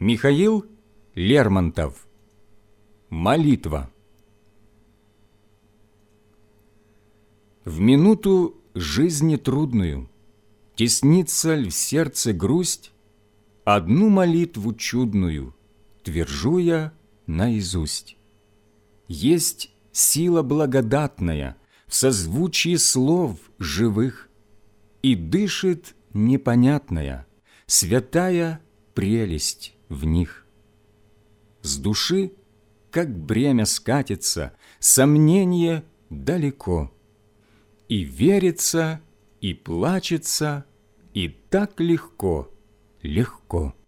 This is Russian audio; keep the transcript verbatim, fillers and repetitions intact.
Михаил Лермонтов. Молитва. В минуту жизни трудную теснится ль в сердце грусть, одну молитву чудную твержу я наизусть. Есть сила благодатная в созвучии слов живых, и дышит непонятная, святая прелесть в них. С души, как бремя скатится, сомнение далеко, и верится, и плачется, и так легко, легко.